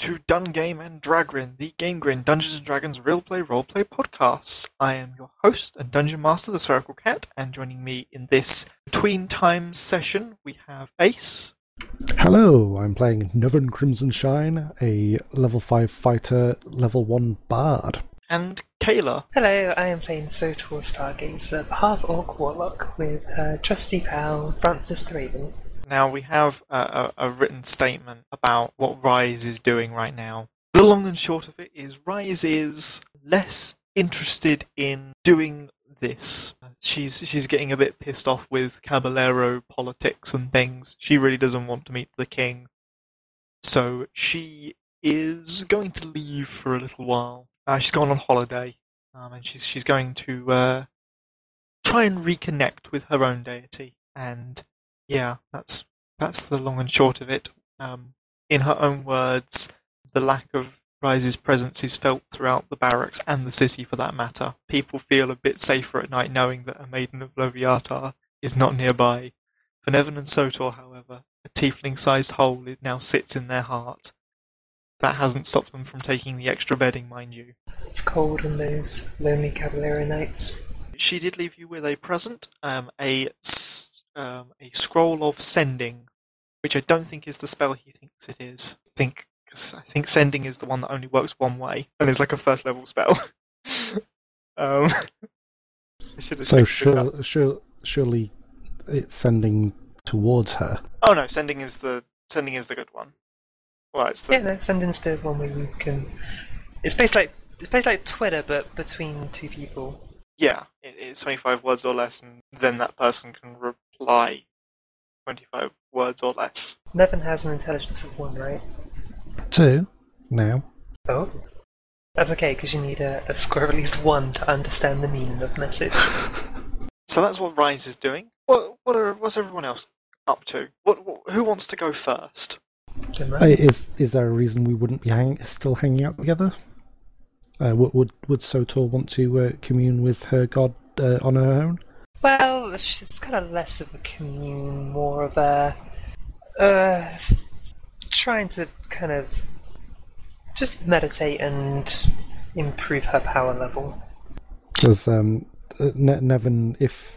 to Dun Game and Dragrin, the Game Grin Dungeons and Dragons real play roleplay podcast. I am your host and dungeon master, the Spherical Cat, and joining me in this between times session we have Ace. Hello, I'm playing Nevin Crimson Shine, a level 5 fighter, level 1 bard. And Kayla. Hello, I am playing Sotor Stargazer, half-orc warlock, with her trusty pal, Francis the Raven. Now we have a written statement about what Rise is doing right now. The long and short of it is Rise is less interested in doing this. She's getting a bit pissed off with Caballero politics and things. She really doesn't want to meet the king. So she is going to leave for a little while. She's gone on holiday, and she's going to try and reconnect with her own deity. And yeah, that's the long and short of it. In her own words, the lack of Rise's presence is felt throughout the barracks and the city for that matter. People feel a bit safer at night knowing that a maiden of Loviatar is not nearby. For Nevin and Sotor, however, a tiefling-sized hole now sits in their heart. That hasn't stopped them from taking the extra bedding, mind you. It's cold on those lonely Caballero nights. She did leave you with a present, a scroll of sending, which I don't think is the spell he thinks it is. I think sending is the one that only works one way, and is like a first level spell. So surely it's sending towards her. Oh no, sending is the good one. Well, it's the... Yeah, no, sending's the one where you can. It's basically like Twitter, but between two people. Yeah, it's 25 words or less, and then that person can reply 25 words or less. Nevin has an intelligence of 1, right? 2 now. Oh, that's okay because you need a score of at least 1 to understand the meaning of the message. So that's what Rise is doing. What's everyone else up to? Who wants to go first? Is there a reason we wouldn't be still hanging out together? Would Sotor want to commune with her god on her own? Well, it's kind of less of a commune, more of a trying to kind of just meditate and improve her power level. Because Nevin, if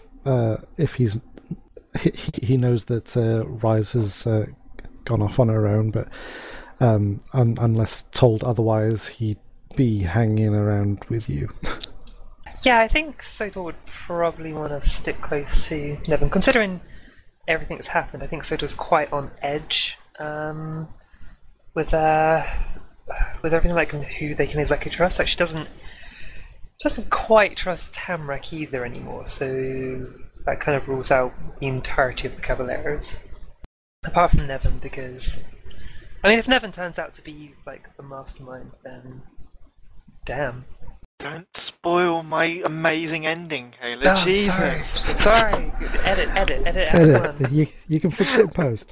he knows that Rise has gone off on her own, but unless told otherwise, he'd be hanging around with you. Yeah, I think Sotor would probably want to stick close to Nevin. Considering everything that's happened, I think Sotor's quite on edge with everything, like who they can exactly trust. Like she doesn't quite trust Tamrak either anymore, so that kind of rules out the entirety of the Caballeros. Apart from Nevin, because I mean, if Nevin turns out to be like the mastermind, then damn. Don't spoil my amazing ending, Kayla. Oh, Jesus. Sorry. Edit. You can fix it in post.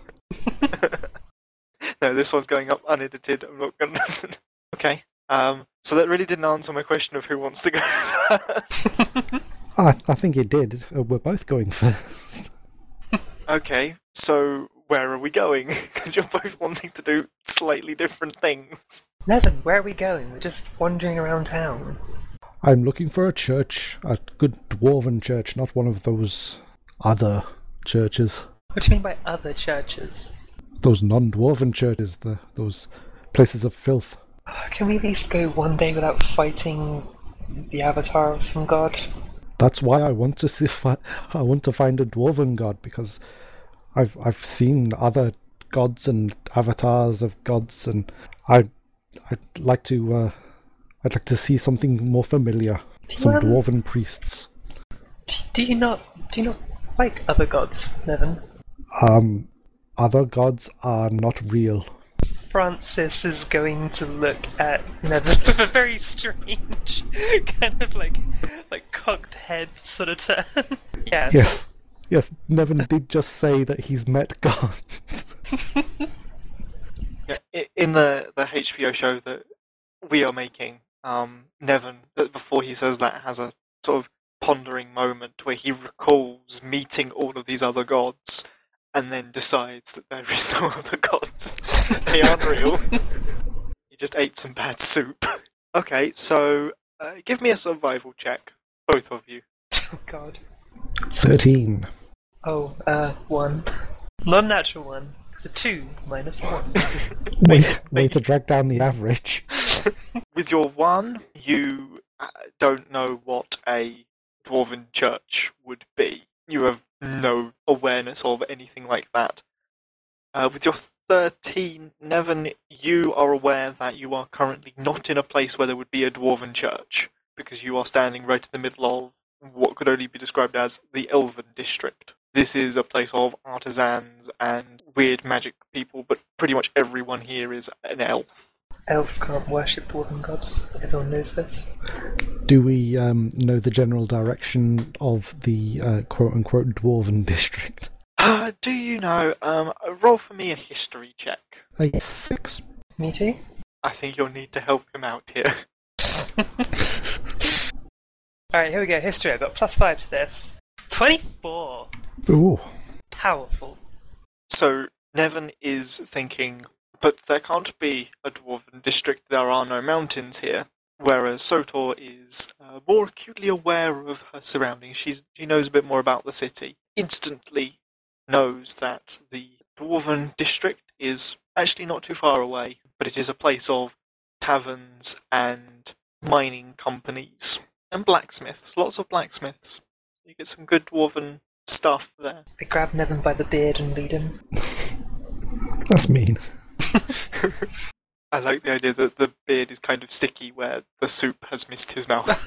No, this one's going up unedited. I'm not going to... Okay. So that really didn't answer my question of who wants to go first. I think it did. We're both going first. Okay, so where are we going? Because you're both wanting to do slightly different things. Nevin, where are we going? We're just wandering around town. I'm looking for a church, a good dwarven church, not one of those other churches. What do you mean by other churches? Those non-dwarven churches, those places of filth. Can we at least go one day without fighting the avatar of some god? That's why I want to find a dwarven god, because I've seen other gods and avatars of gods, and I'd like to see something more familiar. Some dwarven priests. Do you not like other gods, Nevin? Other gods are not real. Francis is going to look at Nevin with a very strange kind of like cocked head sort of turn. Yes, Nevin did just say that he's met gods. Yeah, in the HBO show that we are making, Nevin, before he says that, has a sort of pondering moment where he recalls meeting all of these other gods and then decides that there is no other gods. They aren't real. just ate some bad soup. Okay, so give me a survival check, both of you. Oh god. 13. Oh, 1. Non-natural 1. It's a 2 minus 1. Way to drag down the average. With your 1, you don't know what a dwarven church would be. You have no awareness of anything like that. With your 13, Nevin, you are aware that you are currently not in a place where there would be a dwarven church, because you are standing right in the middle of what could only be described as the Elven District. This is a place of artisans and weird magic people, but pretty much everyone here is an elf. Elves can't worship dwarven gods. Everyone knows this. Do we know the general direction of the quote-unquote dwarven district? Do you know, roll for me a history check. A 6. Me too? I think you'll need to help him out here. Alright, here we go. History. I've got +5 to this. 24! Ooh. Powerful. So, Nevin is thinking, but there can't be a dwarven district, there are no mountains here. Whereas Sotor is more acutely aware of her surroundings. She knows a bit more about the city. Instantly knows that the dwarven district is actually not too far away, but it is a place of taverns and mining companies and blacksmiths. Lots of blacksmiths. You get some good dwarven stuff there. I grab Nevin by the beard and lead him. That's mean. I like the idea that the beard is kind of sticky where the soup has missed his mouth.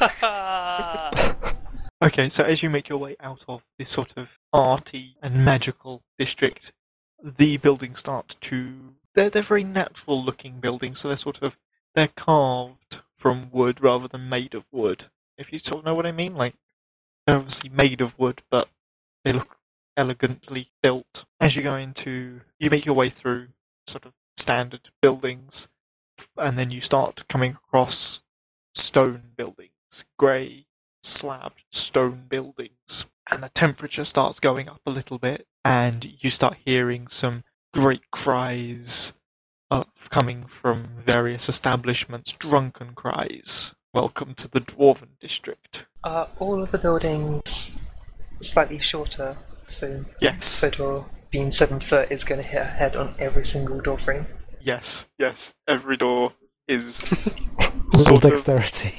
Okay, so as you make your way out of this sort of arty and magical district, the buildings start to... They're very natural looking buildings, so they're carved from wood rather than made of wood. If you sort of know what I mean, like, they're obviously made of wood, but they look elegantly built. As you make your way through sort of standard buildings, and then you start coming across stone buildings, grey, slabbed stone buildings, and the temperature starts going up a little bit, and you start hearing some great cries coming from various establishments, drunken cries. Welcome to the Dwarven District. Are all of the buildings slightly shorter? So Yes. Sotor, being 7 foot, is going to hit her head on every single door frame. Yes. Every door is Little sort of dexterity.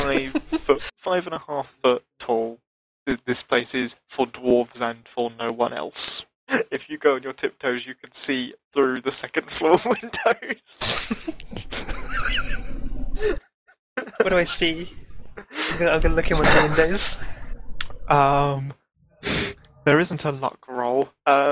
5.5 foot tall. This place is for dwarves and for no one else. If you go on your tiptoes, you can see through the second floor windows. What do I see? I'm gonna look in one of the windows. There isn't a luck roll.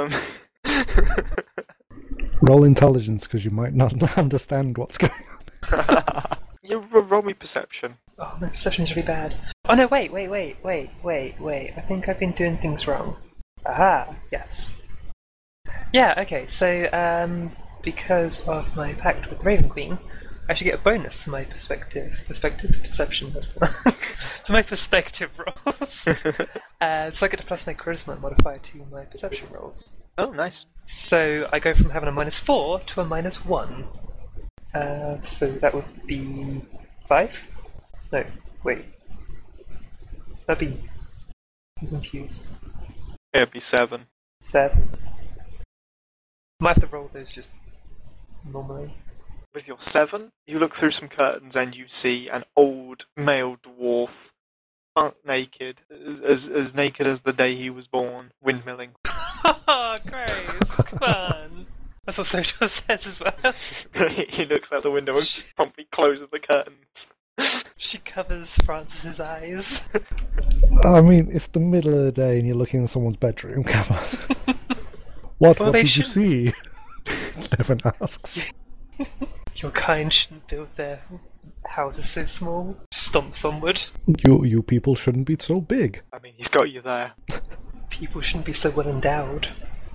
Roll intelligence, because you might not understand what's going on. You roll me perception. Oh, my perception's really bad. Oh no, wait. I think I've been doing things wrong. Aha, yes. Yeah, okay, so, because of my pact with Raven Queen, I should get a bonus to my perception, that's the one. To my perspective rolls. So I get to plus my charisma modifier to my perception rolls. Oh, nice. So I go from having a -4 to a -1. So that would be 5? No, wait. That'd be... I'm confused. It'd be 7. 7. Might have to roll those just normally. With your 7, you look through some curtains and you see an old male dwarf, butt naked, as naked as the day he was born, windmilling. Oh, Grace, come on. That's what Sotor says as well. He looks out the window and promptly closes the curtains. She covers Francis's eyes. I mean, it's the middle of the day and you're looking in someone's bedroom. Come on. What did you see? Nevin asks. Your kind shouldn't build their houses so small. Stomps onward. You people shouldn't be so big. I mean, he's got you there. People shouldn't be so well endowed.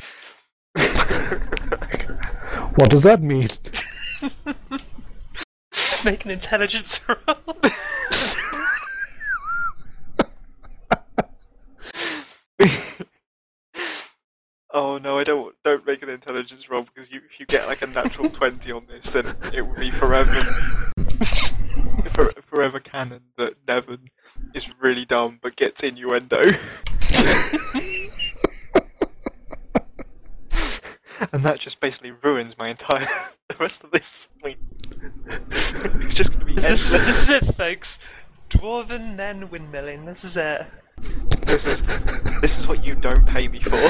What does that mean? Make an intelligence roll. Oh no, don't make make an intelligence roll, because if you get like a natural 20 on this, then it would be forever canon that Nevin is really dumb but gets innuendo. And that just basically ruins my entire the rest of this. I mean, it's just going to be endless. This is it, folks. Dwarven men windmilling. This is it. This is what you don't pay me for.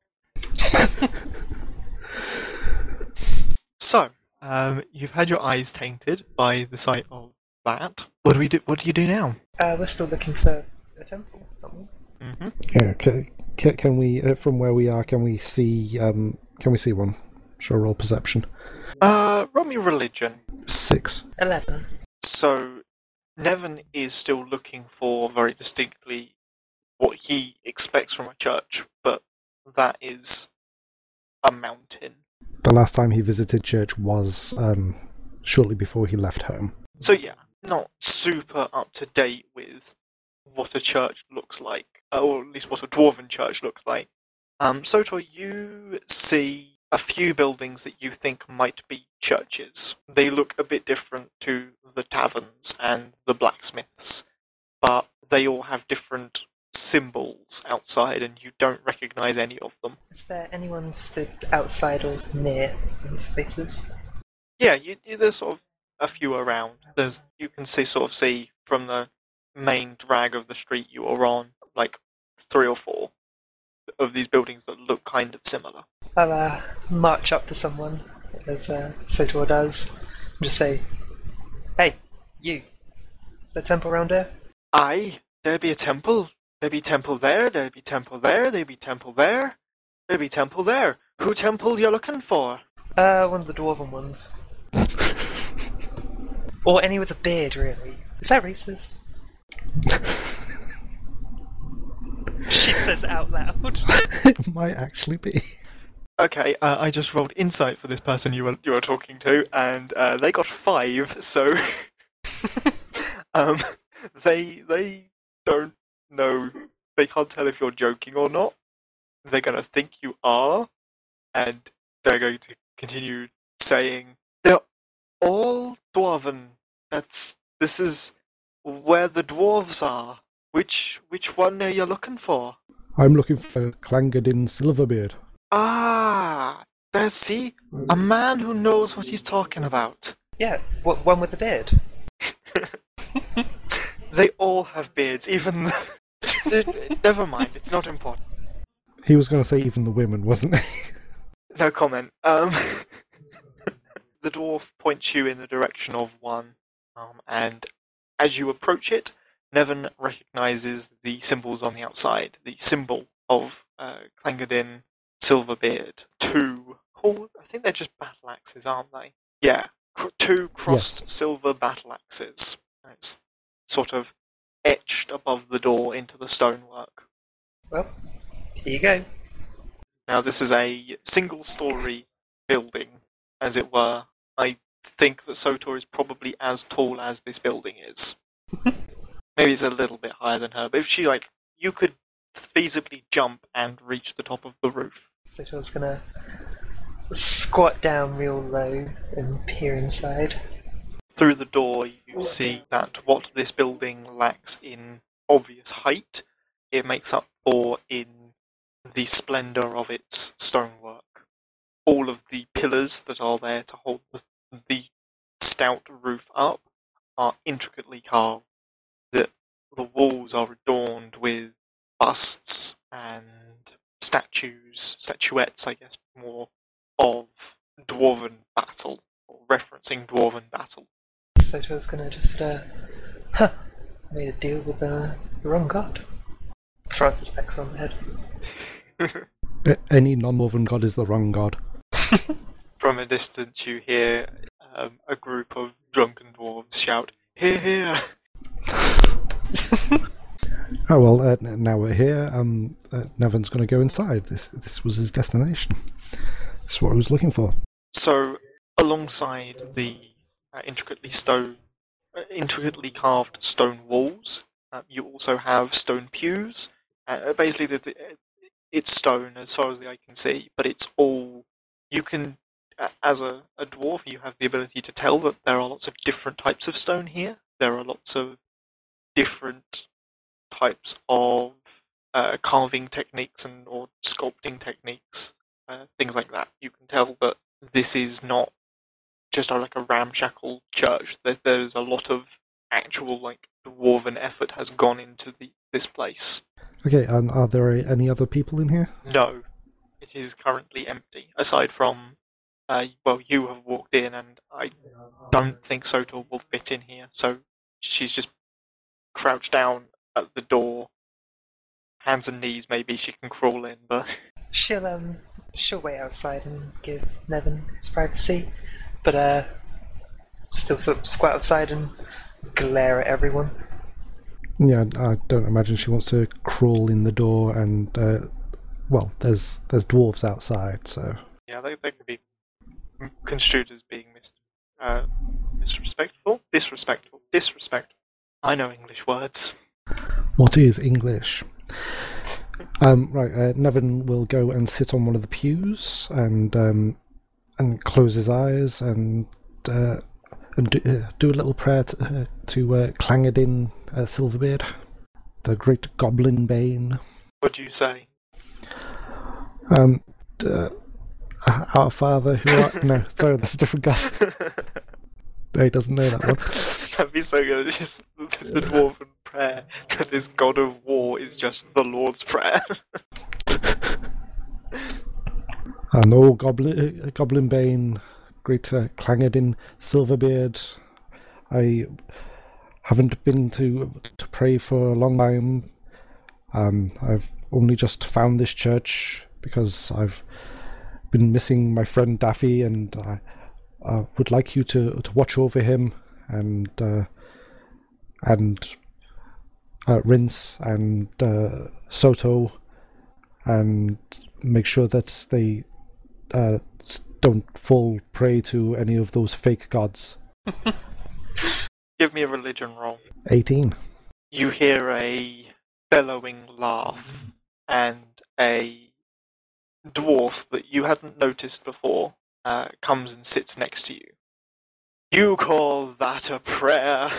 So, you've had your eyes tainted by the sight of that. What do we do? What do you do now? We're still looking for a temple, aren't we? Mm-hmm. Yeah, can we, from where we are, can we see one? Show roll perception. Roll me religion. 6. 11. So, Nevin is still looking for very distinctly what he expects from a church, but that is a mountain. The last time he visited church was shortly before he left home. So yeah, not super up to date with what a church looks like, or at least what a dwarven church looks like. Sotor, you see a few buildings that you think might be churches. They look a bit different to the taverns and the blacksmiths, but they all have different symbols outside, and you don't recognise any of them. Is there anyone stood outside or near these spaces? Yeah, there's sort of a few around. You can see from the main drag of the street you are on, like 3 or 4 of these buildings that look kind of similar. I'll march up to someone, as Sotor does, and just say, "Hey, you! The temple round here?" Aye, there be a temple. There be temple there, there be temple there, there be temple there, there be temple there. Who temple you looking for? One of the dwarven ones. Or any with a beard, really. Is that racist? She says out loud. It might actually be. Okay, I just rolled insight for this person you were talking to, and they got 5. So they don't know. They can't tell if you're joking or not. They're gonna think you are, and they're going to continue saying they're all dwarven. This is where the dwarves are. Which one are you looking for? I'm looking for Clangadin Silverbeard. Ah, see, a man who knows what he's talking about. Yeah, one with the beard. They all have beards, even. Never mind, it's not important. He was going to say even the women, wasn't he? No comment. The dwarf points you in the direction of one, and as you approach it, Nevin recognises the symbols on the outside. The symbol of Clangadin Silverbeard. 2 I think they're just battle axes, aren't they? Yeah, 2 crossed silver battle axes. It's sort of etched above the door into the stonework. Well, here you go. Now this is a single-story building, as it were. I think that Sotor is probably as tall as this building is. Maybe it's a little bit higher than her, but if you could feasibly jump and reach the top of the roof. Sotor's gonna squat down real low and peer inside. Through the door, you see that what this building lacks in obvious height, it makes up for in the splendour of its stonework. All of the pillars that are there to hold the stout roof up are intricately carved. The walls are adorned with busts and statuettes, I guess, more of dwarven battle, or referencing dwarven battle. Sotor's gonna just, made a deal with the wrong god. Francis pecks on the head. Any non-dwarven god is the wrong god. From a distance, you hear a group of drunken dwarves shout, "Hear, hear!" Oh well, now we're here. Nevin's going to go inside. This was his destination. This is what he was looking for. So, alongside the intricately carved stone walls, you also have stone pews. Basically, it's stone as far as the eye can see, but it's all You can, as a dwarf, you have the ability to tell that there are lots of different types of stone here. There are lots of different types of carving techniques or sculpting techniques, things like that. You can tell that this is not just like a ramshackle church. There's a lot of actual dwarven effort has gone into this place. Okay, and are there any other people in here? No, it is currently empty. Aside from, you have walked in, and I don't think Sotor will fit in here. So she's just crouched down at the door, hands and knees. Maybe she can crawl in, but she'll wait outside and give Nevin his privacy, but still sort of squat outside and glare at everyone. Yeah, I don't imagine she wants to crawl in the door, and there's dwarves outside, so yeah, they could be construed as being disrespectful. I know English words. What is English? Right, Nevin will go and sit on one of the pews and close his eyes and do a little prayer to Clangadin Silverbeard, the great goblin bane. What do you say? Our Father who art... No, sorry, that's a different guy. No, he doesn't know that one. That'd be so good. It's just the dwarven prayer to this god of war is just the Lord's Prayer. And oh, Goblin Bane, great Clangadin Silverbeard, I haven't been to pray for a long time. I've only just found this church because I've been missing my friend Daffy, and I would like you to watch over him and Rince and Soto, and make sure that they don't fall prey to any of those fake gods. Give me a religion roll. 18. You hear a bellowing laugh, and a dwarf that you hadn't noticed before comes and sits next to you. You call that a prayer?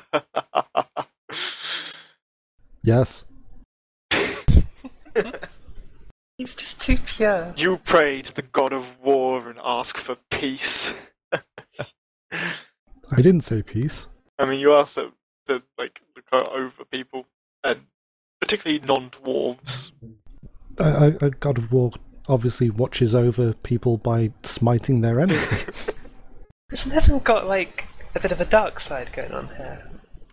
Yes. He's just too pure. You pray to the god of war and ask for peace. I didn't say peace. I mean, you asked to look over people, and particularly non-dwarves. A god of war obviously watches over people by smiting their enemies. Has Nevin got a bit of a dark side going on here?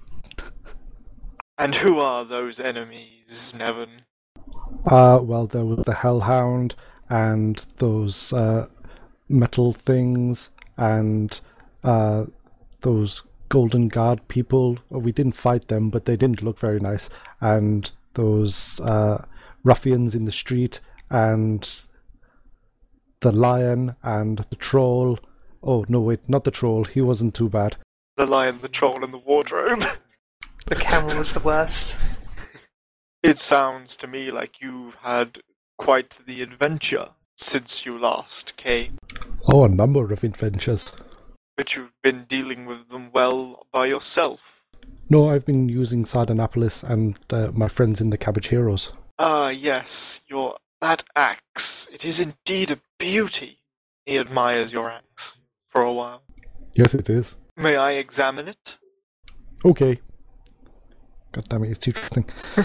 And who are those enemies, Nevin? Well, there was the Hellhound and those metal things and those Golden Guard people. We didn't fight them, but they didn't look very nice. And those ruffians in the street, and the lion and the troll. Oh, no, wait, not the troll. He wasn't too bad. The lion, the troll, and the wardrobe. The camel was the worst. It sounds to me like you've had quite the adventure since you last came. Oh, a number of adventures. But you've been dealing with them well by yourself. No, I've been using Sardanapalus and my friends in the Cabbage Heroes. Ah, yes, that axe. It is indeed a beauty. He admires your axe for a while. Yes, it is. May I examine it? Okay. God damn it, it's too trusting.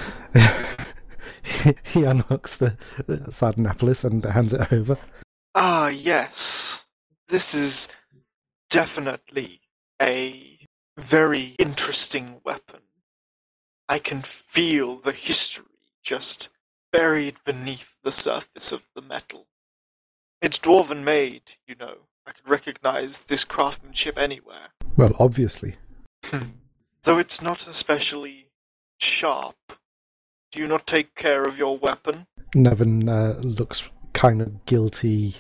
He unhooks the Sardanapalus and hands it over. Ah, yes. This is definitely a very interesting weapon. I can feel the history just buried beneath the surface of the metal. It's dwarven made, you know. I could recognize this craftsmanship anywhere. Well, obviously. Though it's not especially sharp. Do you not take care of your weapon? Nevin looks kind of guilty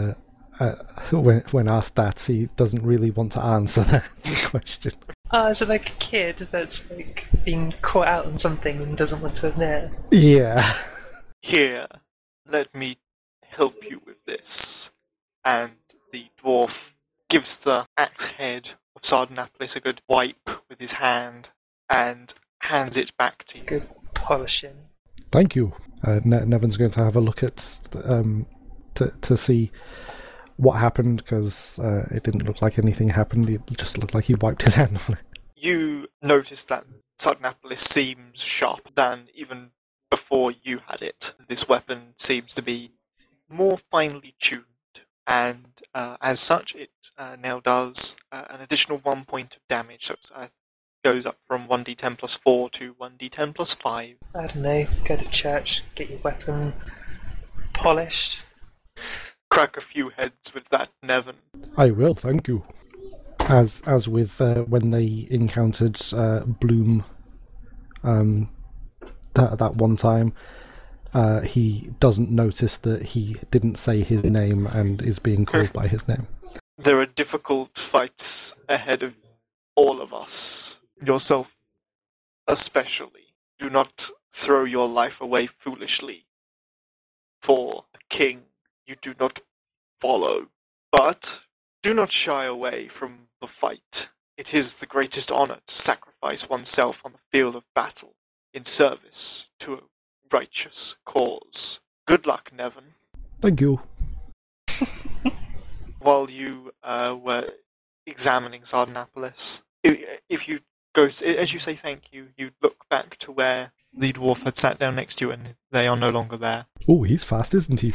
when asked that. He doesn't really want to answer that question. Is it like a kid that's being caught out on something and doesn't want to admit? Yeah. Here, let me help you with this. and the dwarf gives the axe head of Sardanapalus a good wipe with his hand and hands it back to you. Good polishing. Thank you. Nevin's going to have a look at to see what happened, because it didn't look like anything happened. It just looked like he wiped his hand on it. You notice that Sardanapalus seems sharper than even before you had it. This weapon seems to be more finely tuned, and as such, it now does an additional 1 point of damage. So it goes up from 1d10 plus 4 to 1d10 plus 5. I don't know, go to church, get your weapon polished. Crack a few heads with that, Nevin. I will, thank you. As with when they encountered Bloom that one time, he doesn't notice that he didn't say his name and is being called by his name. There are difficult fights ahead of all of us, yourself especially. Do not throw your life away foolishly for a king you do not follow. But do not shy away from the fight. It is the greatest honor to sacrifice oneself on the field of battle in service to a righteous cause. Good luck, Nevin. Thank you. While you were examining Sardanapalus, if you go, as you say thank you, you look back to where the dwarf had sat down next to you, and they are no longer there. Oh, he's fast, isn't he?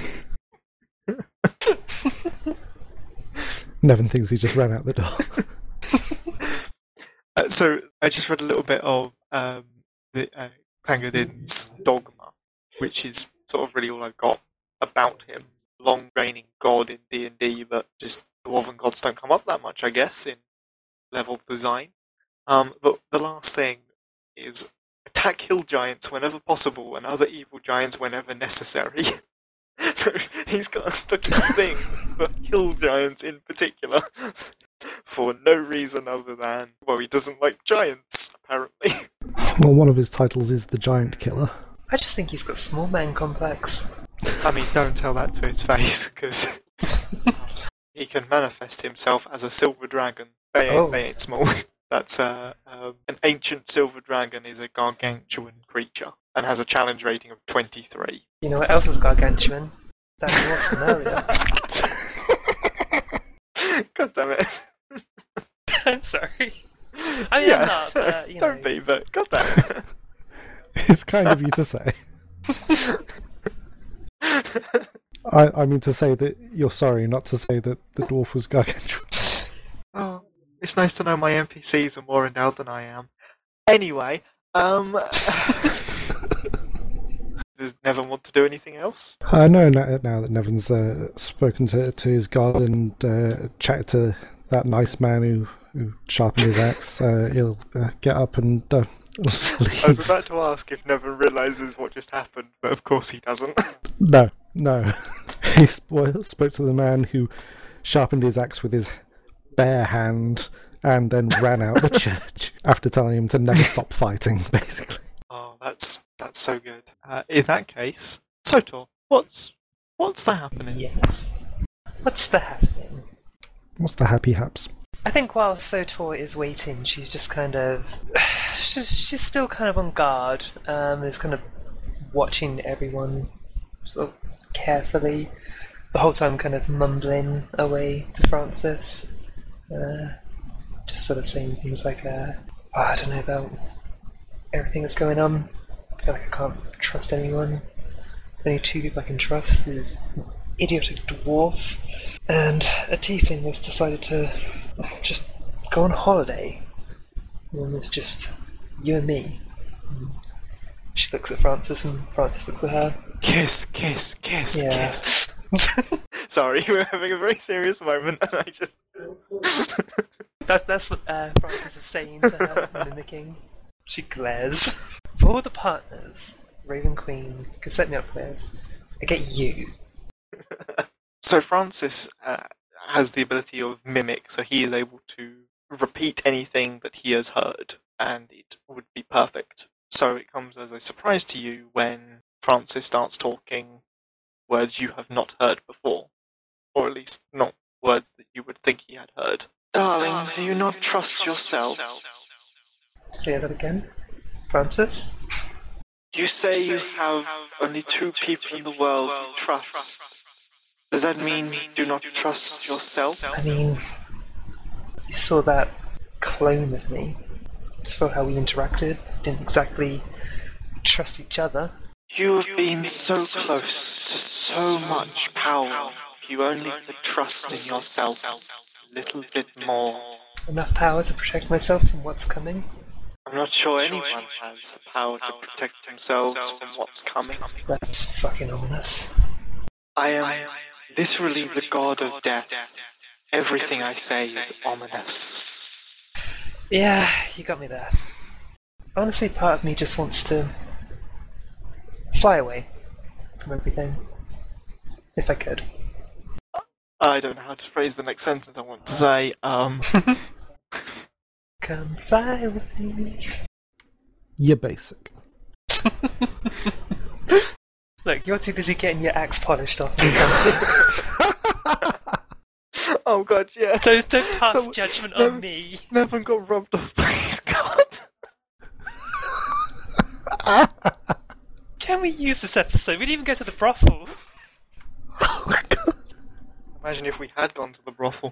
Nevin thinks he just ran out the door. So I just read a little bit of the Clangadin's Dogma, which is sort of really all I've got about him. Long reigning god in D&D, but just dwarven gods don't come up that much, I guess, in level design. But the last thing is attack hill giants whenever possible and other evil giants whenever necessary. So he's got a special thing for hill giants in particular, for no reason other than, well, he doesn't like giants, apparently. Well, one of his titles is the Giant Killer. I just think he's got small man complex. I mean, don't tell that to his face, because he can manifest himself as a silver dragon. They ain't small. That's an ancient silver dragon is a gargantuan creature and has a challenge rating of 23. You know what else is gargantuan? That dwarf from earlier. God damn it. I'm sorry. I mean, I'm not, but, you don't know. be, but god damn it. It's kind of you to say. I mean to say that you're sorry, not to say that the dwarf was gargantuan. Oh, it's nice to know my NPCs are more endowed than I am. Anyway, does Nevin want to do anything else? I know now that Nevin's spoken to his god and chatted to that nice man who sharpened his axe, he'll get up and leave. I was about to ask if Nevin realises what just happened, but of course he doesn't. No. He spoke to the man who sharpened his axe with his bare hand and then ran out the church after telling him to never stop fighting, basically. Oh, that's so good. In that case, Sotor, what's the happening? Yes. What's the happening? What's the happy haps? I think while Sotor is waiting, she's just kind of... She's still kind of on guard, is kind of watching everyone sort of carefully, the whole time kind of mumbling away to Francis. Just sort of saying things like, I don't know about everything that's going on. I feel like I can't trust anyone. The only two people I can trust is an idiotic dwarf and a tiefling that's decided to just go on holiday. And it's just you and me. She looks at Francis and Francis looks at her. Kiss. Yeah. Sorry, we're having a very serious moment, and I just... That's what Francis is saying to her, mimicking. She glares. For all the partners Raven Queen can set me up with, I get you. So Francis has the ability of mimic, so he is able to repeat anything that he has heard, and it would be perfect. So it comes as a surprise to you when Francis starts talking words you have not heard before, Or at least not words that you would think he had heard. Darling, do you not trust yourself? Say that again, Francis? You say you have only two people in the world you trust. Does that mean you do not trust yourself? I mean, you saw that clone of me. Saw how we interacted. Didn't exactly trust each other. You have been so close to so much power. If you only could trust in yourself a little bit more. Enough power to protect myself from what's coming? I'm not sure anyone has the power to protect themselves from what's coming. That's fucking ominous. I am literally the god of death. Everything I say is ominous. Yeah, you got me there. Honestly, part of me just wants to fly away from everything. If I could. I don't know how to phrase the next sentence I want to say. Come fly with me. You're basic. Look, you're too busy getting your axe polished off. Oh god, yeah. Don't pass judgment on me. Nevin got robbed off by his god. Can we use this episode? We didn't even go to the brothel. Oh my god. Imagine if we had gone to the brothel.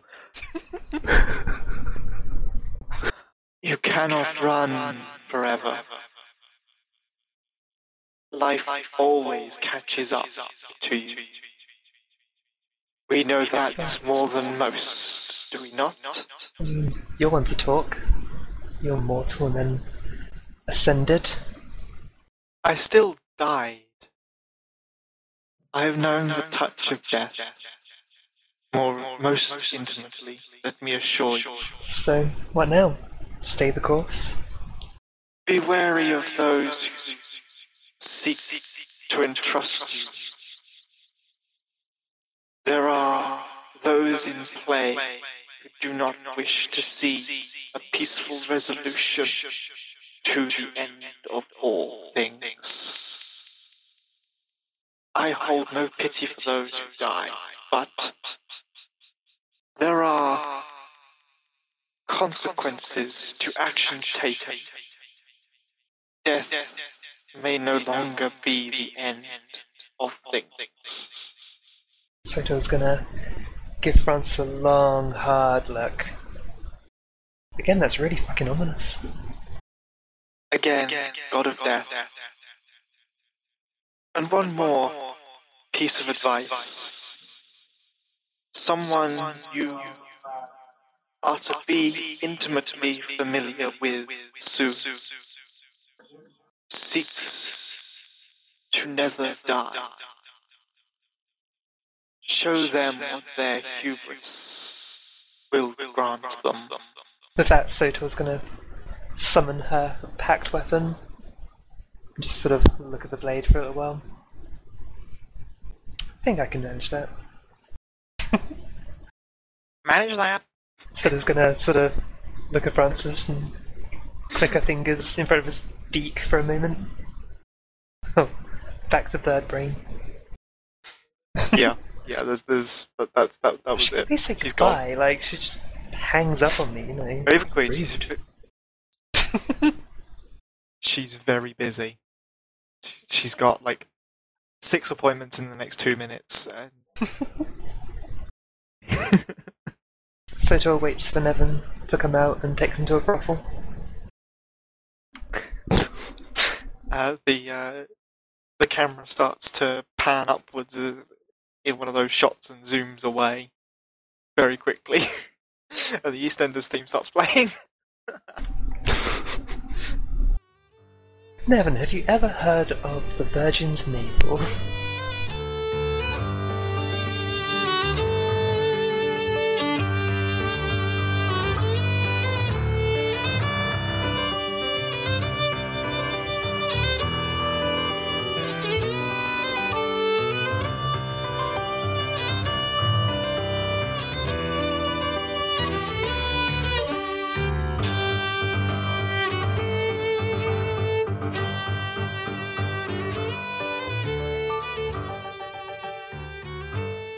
You cannot run forever. Life always catches up to you. We know that more than most, do we not? You're one to talk. You're mortal and then ascended. I still died. I have known the touch of death. Most intimately, let me assure you. So, what now? Stay the course? Be wary of those who seek to entrust you. There are those in play who do not wish to see a peaceful resolution to the end of all things. I hold no pity for those who die, but there are consequences to actions taken. Death may no longer be the end of things. Soto's gonna give Francis a long, hard look. Again, that's really fucking ominous. Again, god of death. And one more piece of advice. Someone you are to be intimately familiar with soon seeks to never die. Show them what their hubris will grant them. With that, Soto's gonna summon her packed weapon and just sort of look at the blade for a little while. I think I can manage that. Manage that. Soto's gonna sort of look at Francis and click her fingers in front of his beak for a moment. Oh, back to bird brain. Yeah, but that was it. At least say She's goodbye. gone. Like, she just hangs up on me, you know. Raven Queen, Rude. she's very busy. She's got like 6 appointments in the next 2 minutes. Soto waits for Nevin to come out and takes him to a brothel. The camera starts to pan upwards in one of those shots and zooms away very quickly. And the EastEnders theme starts playing. Nevin, have you ever heard of the Virgin's Navel?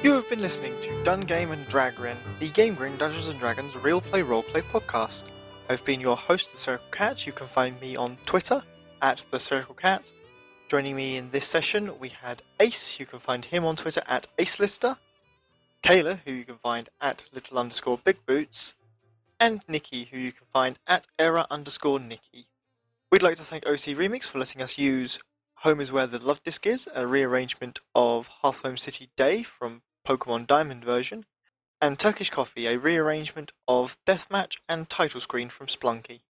You have been listening to Dun Game and Dragrin, the Game Grin Dungeons & Dragons real play roleplay podcast. I've been your host, The Spherical Cat. You can find me on Twitter, at The Spherical Cat. Joining me in this session, we had Ace. You can find him on Twitter at AceLister. Kayla, who you can find at little_bigboots. And Nikki, who you can find at era_Nikki. We'd like to thank OC Remix for letting us use Home is Where the Love Disc Is, a rearrangement of Hearthhome City Day from Pokemon Diamond version, and Turkish Coffee, a rearrangement of Deathmatch and Title Screen from Splunky.